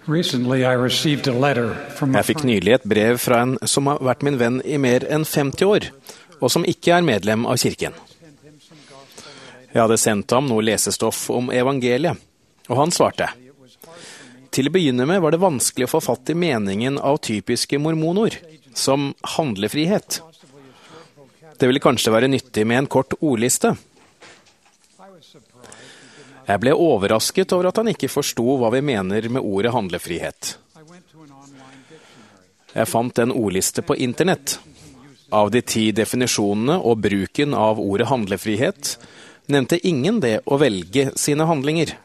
Recently, I received a letter from a Jeg fikk nylig et brev fra en som har vært min venn i mer enn 50 år, og som ikke er medlem av kirken. Jeg hadde sendt ham noe lesestoff om evangeliet, og han svarte: Til å begynne med var det vanskelig å få fatt i meningen av typiske mormonord, som handlefrihet. Det ville kanskje være nyttig med en kort ordliste. Jeg ble overrasket over at han ikke forsto hva vi mener med ordet handlefrihet. Jeg fant en ordliste på internett. Av de 10 definisjonene og bruken av ordet handlefrihet nevnte ingen det å velge sine handlinger.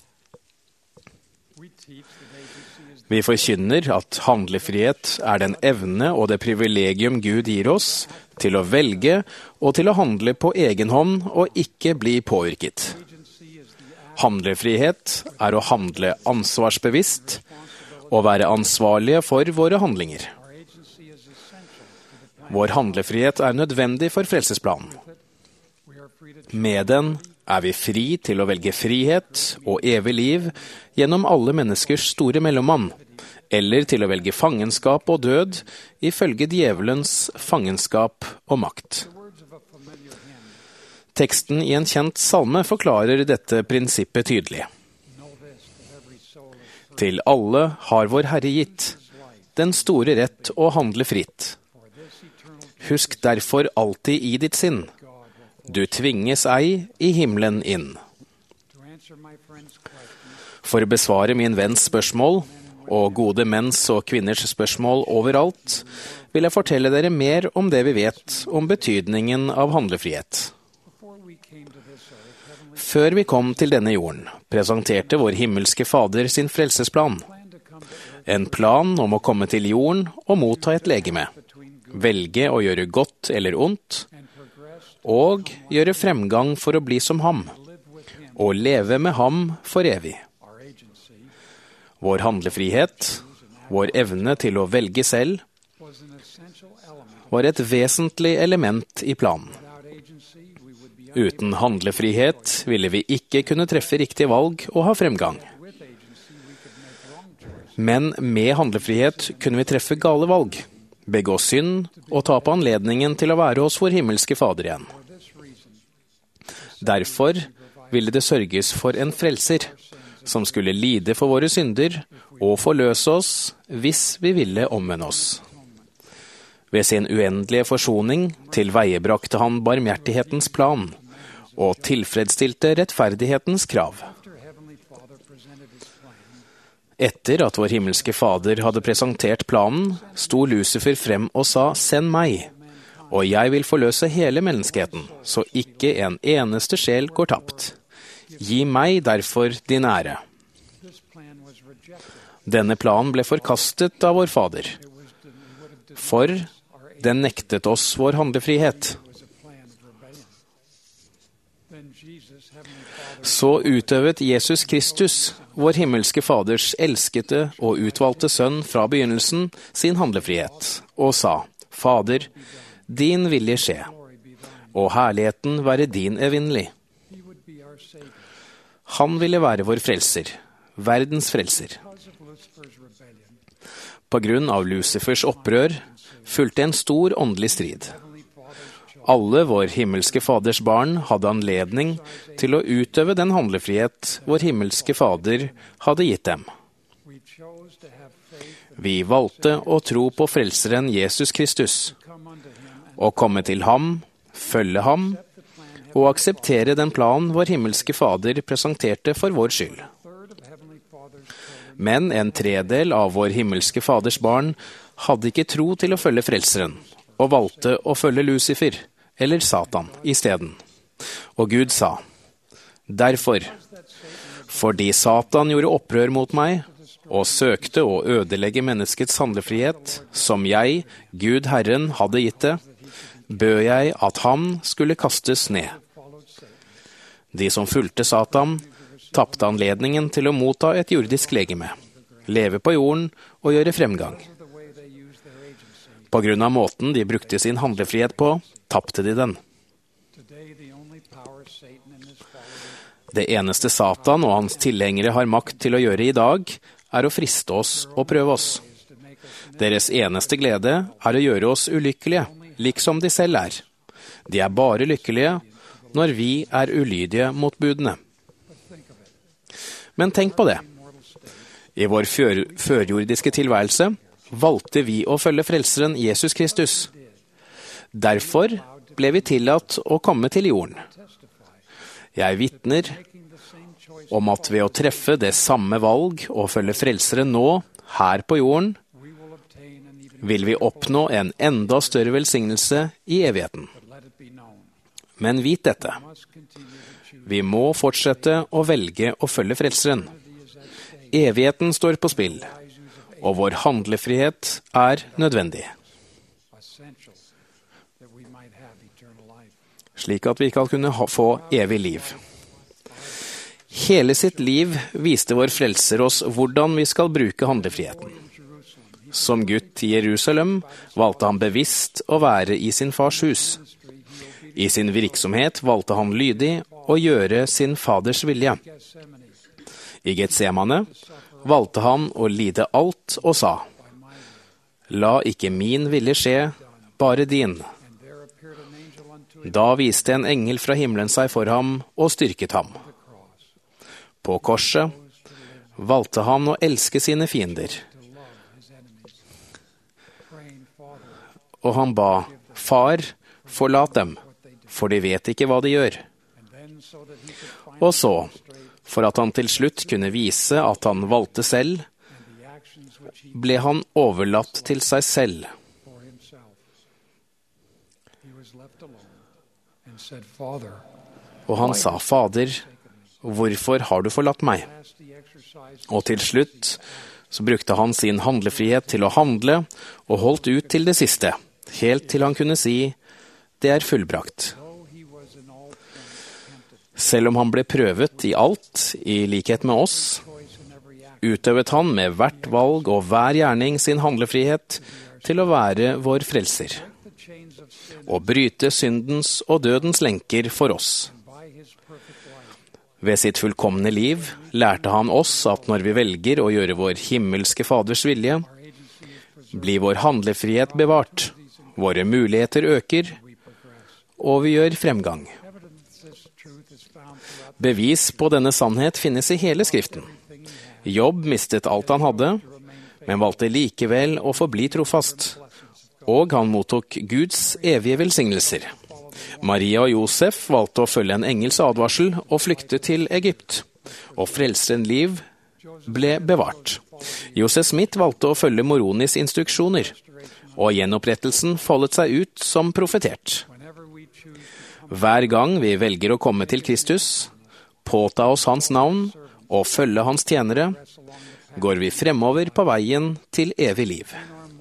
Vi forkynner at handlefrihet er den evne og det privilegium Gud gir oss til å velge og til å handle på egen hånd og ikke bli påvirket. Handlefrihet er å handle ansvarsbevisst og være ansvarlige for våre handlinger. Vår handlefrihet er nødvendig for frelsesplanen. Med den er vi fri til å velge frihet og evig liv gjennom alle menneskers store mellommann, eller til å velge fangenskap og død ifølge djevelens fangenskap og makt. Teksten i en kjent salme forklarer dette prinsippet tydelig. Til alle har vår Herre gitt den store rett å handle fritt. Husk derfor alltid i ditt sinn. Du tvinges ei i himmelen inn. For å besvare min venns spørsmål, og gode menns og kvinners spørsmål overalt, vil jeg fortelle dere mer om det vi vet om betydningen av handlefrihet. Før vi kom til denne jorden, presenterte vår himmelske Fader sin frelsesplan. En plan om å komme til jorden og motta et legeme, velge å gjøre godt eller ondt, og gjøre fremgang for å bli som ham, og leve med ham for evig. Vår handlefrihet, vår evne til å velge selv, var et vesentlig element i planen. Uten handlefrihet ville vi ikke kunne treffe riktige valg og ha fremgang. Men med handlefrihet kunne vi treffe gale valg, begå synd og ta på anledningen til å være hos vår himmelske Fader igjen. Derfor ville det sørges for en frelser, som skulle lide for våre synder og forløse oss hvis vi ville omvende oss. Ved sin uendelige forsoning tilveiebrakte han barmhjertighetens plan, og tilfredsstilte rettferdighetens krav. Etter at vår himmelske Fader hadde presentert planen, sto Lucifer frem og sa: «Send meg, og jeg vil forløse hele menneskeheten, så ikke en eneste sjel går tapt. Gi meg derfor din ære.» Denne planen ble forkastet av vår Fader, for den nektet oss vår handlefrihet. Så utøvet Jesus Kristus, vår himmelske Faders elskete og utvalgte sønn fra begynnelsen, sin handlefrihet, og sa: «Fader, din vilje skje, og herligheten være din evinnelig.» Han ville være vår frelser, verdens frelser. På grunn av Lucifers opprør fulgte en stor åndelig strid. Alle vår himmelske Faders barn hadde anledning til å utøve den handlefrihet vår himmelske Fader hadde gitt dem. Vi valgte å tro på frelseren Jesus Kristus, og komme til ham, følge ham, og akseptere den plan vår himmelske Fader presenterte for vår skyld. Men en tredel av vår himmelske Faders barn hadde ikke tro til å følge frelseren, og valgte å følge Lucifer, eller Satan, i stedet. Og Gud sa: «Derfor, fordi Satan gjorde opprør mot meg, og søkte å ødelegge menneskets handlefrihet, som jeg, Gud Herren, hadde gitt det, bød jeg at han skulle kastes ned.» De som fulgte Satan, tapte anledningen til å motta et jordisk legeme, leve på jorden og gjøre fremgang. På grunn av måten de brukte sin handlefrihet på, tapte de den. Det eneste Satan og hans tilhengere har makt til å gjøre i dag, er å friste oss og prøve oss. Deres eneste glede er å gjøre oss ulykkelige, liksom de selv er. De er bare lykkelige når vi er ulydige mot budene. Men tenk på det. I vår førjordiske tilværelse valgte vi å følge frelseren Jesus Kristus. Derfor ble vi tillatt å komme til jorden. Jeg vitner om at ved å treffe det samme valg og følge frelseren nå, her på jorden, vil vi oppnå en enda større velsignelse i evigheten. Men vit dette. Vi må fortsette å velge å følge frelseren. Evigheten står på spill, og vår handlefrihet er nødvendig. Slik at vi kan kunne få evig liv. Hele sitt liv viste vår frelser oss hvordan vi skal bruke handlefriheten. Som gutt i Jerusalem valgte han bevisst å være i sin fars hus. I sin virksomhet valgte han lydig å gjøre sin faders vilje. I Getsemane valgte han å lide alt og sa: «La ikke min vilje skje, bare din.» Da viste en engel fra himmelen seg for ham og styrket ham. På korset valgte han å elske sine fiender. Og han ba: «Far, forlat dem, for de vet ikke hva de gjør.» Og så, for at han til slutt kunne vise at han valgte selv, ble han overlatt til seg selv. Og han sa: «Fader, hvorfor har du forlatt meg?» Og til slutt så brukte han sin handlefrihet til å handle, og holdt ut til det siste, helt til han kunne si: «Det er fullbrakt.» Selv om han ble prøvet i alt, i likhet med oss, utøvet han med hvert valg og hver gjerning sin handlefrihet til å være vår frelser, og bryte syndens og dødens lenker for oss. Ved sitt fullkomne liv lærte han oss at når vi velger å gjøre vår himmelske Faders vilje, blir vår handlefrihet bevart, våre muligheter øker, og vi gjør fremgang. Bevis på denne sannhet finnes i hele Skriften. Jobb mistet alt han hadde, men valgte likevel å forbli trofast, og han mottok Guds evige velsignelser. Maria og Josef valgte å følge en engels advarsel og flykte til Egypt, og frelseren liv ble bevart. Josef Smith valgte å følge Moronis instruksjoner, og gjenopprettelsen foldet seg ut som profetert. Hver gang vi velger å komme til Kristus, påta oss hans navn og følge hans tjenere, går vi fremover på veien til evig liv.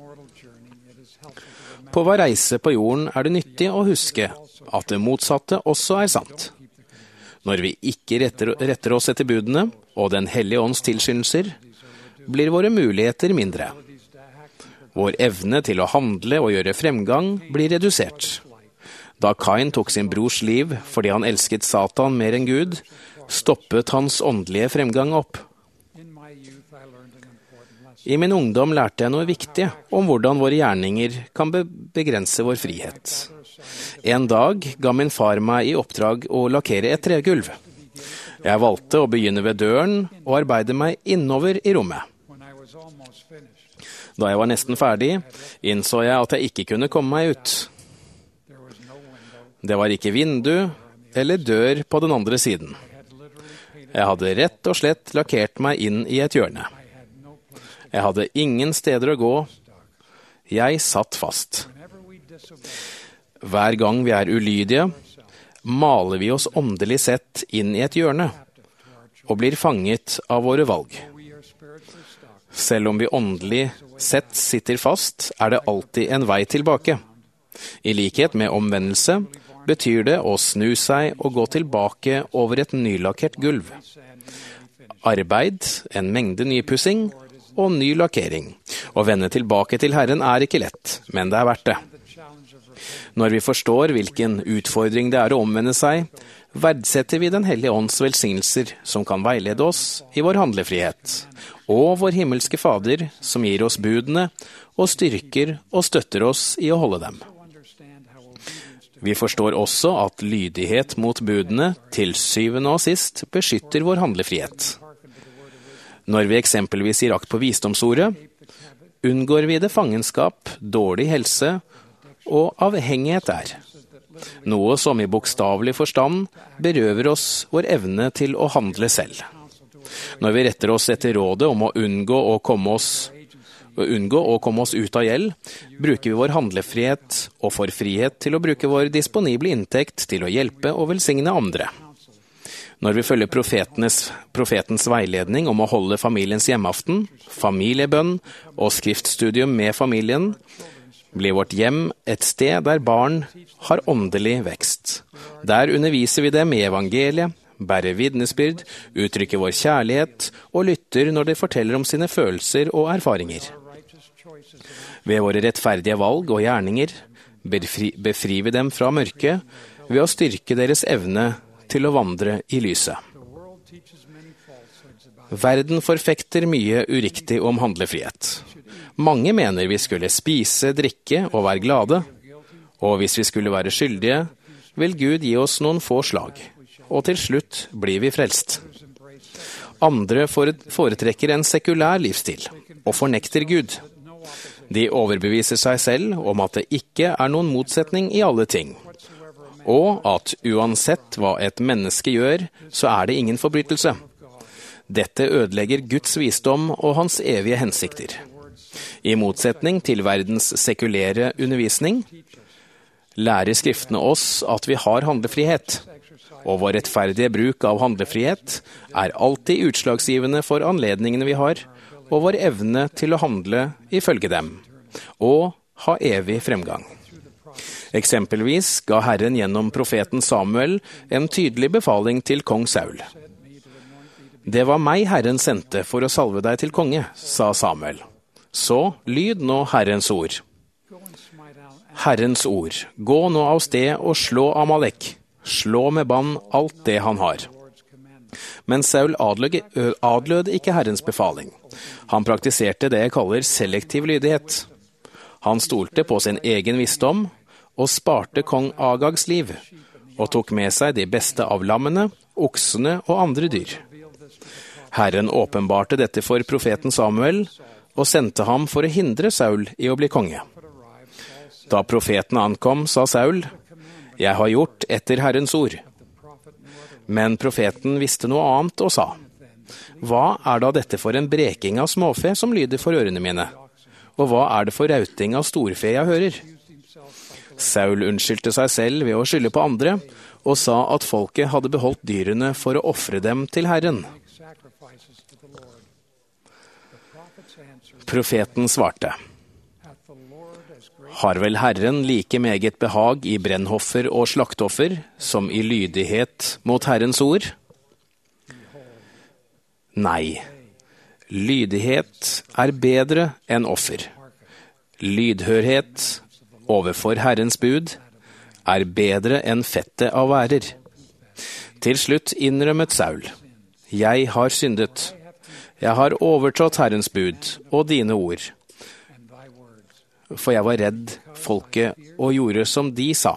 På vår reise på jorden er det nyttig å huske at det motsatte også er sant. Når vi ikke retter oss etter budene og Den hellige ånds tilskyndelser, blir våre muligheter mindre. Vår evne til å handle og gjøre fremgang blir redusert. Da Kain tok sin brors liv fordi han elsket Satan mer enn Gud, stoppet hans åndelige fremgang opp. I min ungdom lærte jeg noe viktig om hvordan våre gjerninger kan begrense vår frihet. En dag ga min far meg i oppdrag å lakkere et tregulv. Jeg valgte å begynne ved døren og arbeide meg innover i rommet. Da jeg var nesten ferdig, innså jeg at jeg ikke kunne komme meg ut. Det var ikke vindu eller dør på den andre siden. Jeg hadde rett og slett lakkert meg inn i et hjørne. Jeg hadde ingen steder å gå. Jeg satt fast. Hver gang vi er ulydige, maler vi oss åndelig sett inn i et hjørne, og blir fanget av våre valg. Selv om vi åndelig sett sitter fast, er det alltid en vei tilbake. I likhet med omvendelse betyr det å snu seg og gå tilbake over et nylakkert gulv. Arbeid, en mengde nypussing og ny lakkering. Å vende tilbake til Herren er ikke lett, men det er verdt det. Når vi forstår hvilken utfordring det er å omvende seg, verdsetter vi Den hellige ånds velsignelser som kan veilede oss i vår handlefrihet, og vår himmelske Fader, som gir oss budene og styrker og støtter oss i å holde dem. Vi forstår også at lydighet mot budene til syvende og sist beskytter vår handlefrihet. Når vi eksempelvis gir akt på visdomsordet, unngår vi det fangenskap, dårlig helse og avhengighet er. Noe som i bokstavelig forstand berøver oss vår evne til å handle selv. Når vi retter oss etter rådet om å unngå å komme oss ut av gjeld, bruker vi vår handlefrihet og får frihet til å bruke vår disponible inntekt til å hjelpe og velsigne andre. Når vi følger profetens veiledning om å holde familiens hjemmeaften, familiebønn og skriftstudium med familien, blir vårt hjem et sted der barn har åndelig vekst. Der underviser vi dem i evangeliet, bærer vitnesbyrd, uttrykker vår kjærlighet og lytter når de forteller om sine følelser og erfaringer. Ved våre rettferdige valg og gjerninger befrir vi dem fra mørket ved å styrke deres evne til å vandre i lyset. Verden forfekter mye uriktig om handlefrihet. Mange mener vi skulle spise, drikke og være glade, og hvis vi skulle være skyldige, vil Gud gi oss noen få slag, og til slutt blir vi frelst. Andre foretrekker en sekulær livsstil, og fornekter Gud. De overbeviser seg selv om at det ikke er noen motsetning i alle ting, og at uansett hva et menneske gjør, så er det ingen forbrytelse. Dette ødelegger Guds visdom og hans evige hensikter. I motsetning til verdens sekulære undervisning, lærer skriftene oss at vi har handlefrihet, og vår rettferdige bruk av handlefrihet er alltid utslagsgivende for anledningene vi har, og vår evne til å handle ifølge dem, og ha evig fremgang. Eksempelvis ga Herren gjennom profeten Samuel en tydelig befaling til kong Saul. «Det var meg Herren sendte for å salve deg til konge», sa Samuel. «Så lyd nå Herrens ord. Herrens ord, gå nå av sted og slå Amalek, slå med bann alt det han har.» Men Saul adlød ikke Herrens befaling. Han praktiserte det jeg kaller selektiv lydighet. Han stolte på sin egen visdom, og sparte kong Agags liv, og tok med seg de beste av lammene, oksene og andre dyr. Herren åpenbarte dette for profeten Samuel, og sendte ham for å hindre Saul i å bli konge. Da profeten ankom, sa Saul, «Jeg har gjort etter Herrens ord.» Men profeten visste noe annet og sa, «Hva er da dette for en breking av småfe som lyder for ørene mine? Og hva er det for rauting av storfe jeg hører?» Saul unnskyldte seg selv ved å skylde på andre, og sa at folket hadde beholdt dyrene for å ofre dem til Herren. Profeten svarte, «Har vel Herren like meget behag i brennhoffer og slaktoffer, som i lydighet mot Herrens ord?» Nei, lydighet er bedre enn offer. Lydhørhet overfor Herrens bud er bedre enn fettet av værer. Til slutt innrømmet Saul, «Jeg har syndet. Jeg har overtrådt Herrens bud og dine ord, for jeg var redd folket og gjorde som de sa.»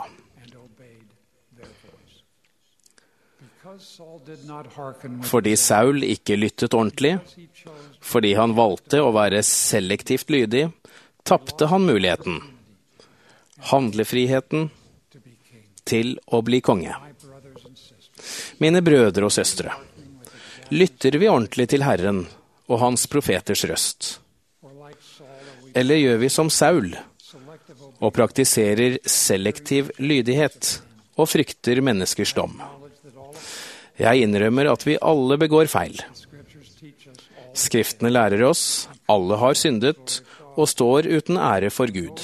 Fordi Saul ikke lyttet ordentlig, fordi han valgte å være selektivt lydig, tappte han muligheten, handlefriheten, til å bli konge. Mine brødre og søstre, lytter vi ordentlig til Herren og hans profeters røst? Eller gjør vi som Saul og praktiserer selektiv lydighet og frykter menneskers dom? Jeg innrømmer at vi alle begår feil. Skriftene lærer oss, alle har syndet og står uten ære for Gud.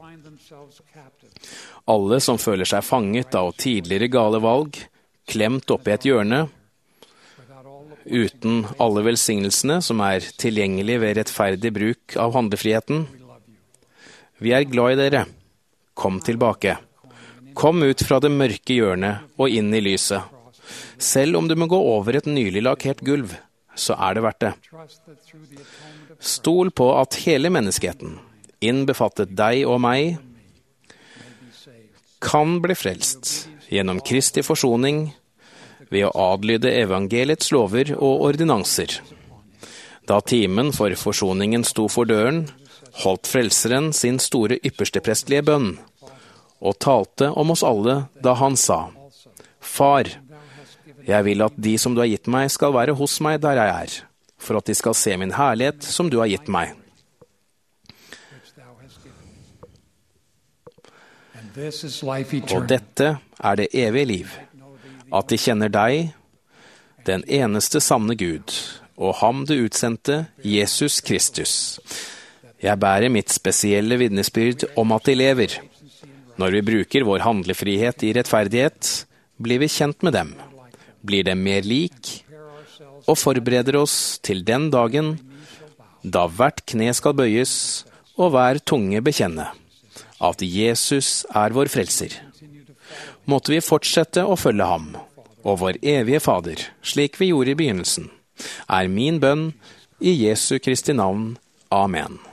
Alle som føler seg fanget av tidligere gale valg, klemt opp i et hjørne, uten alle velsignelsene som er tilgjengelige ved rettferdig bruk av handlefriheten. Vi er glad i dere. Kom tilbake. Kom ut fra det mørke hjørnet og inn i lyset. Selv om du må gå over et nylig lakkert gulv, så er det verdt det. Stol på at hele menneskeheten, innbefattet deg og meg, kan bli frelst gjennom Kristi forsoning ved å adlyde evangeliets lover og ordinanser. Da timen for forsoningen sto for døren, holdt frelseren sin store yppersteprestlige bønn, og talte om oss alle da han sa, «Far, jeg vil at de som du har gitt meg skal være hos meg der jeg er, for at de skal se min herlighet som du har gitt meg.» Og dette er det evige liv, at de kjenner deg, den eneste sanne Gud, og ham du utsendte, Jesus Kristus. Jeg bærer mitt spesielle vitnesbyrd om at de lever. Når vi bruker vår handlefrihet i rettferdighet, blir vi kjent med dem, blir dem mer lik, og forbereder oss til den dagen da hvert kne skal bøyes og hver tunge bekjenne at Jesus er vår frelser. Måtte vi fortsette å følge ham, og vår evige Fader, slik vi gjorde i begynnelsen, er min bønn i Jesu Kristi navn. Amen.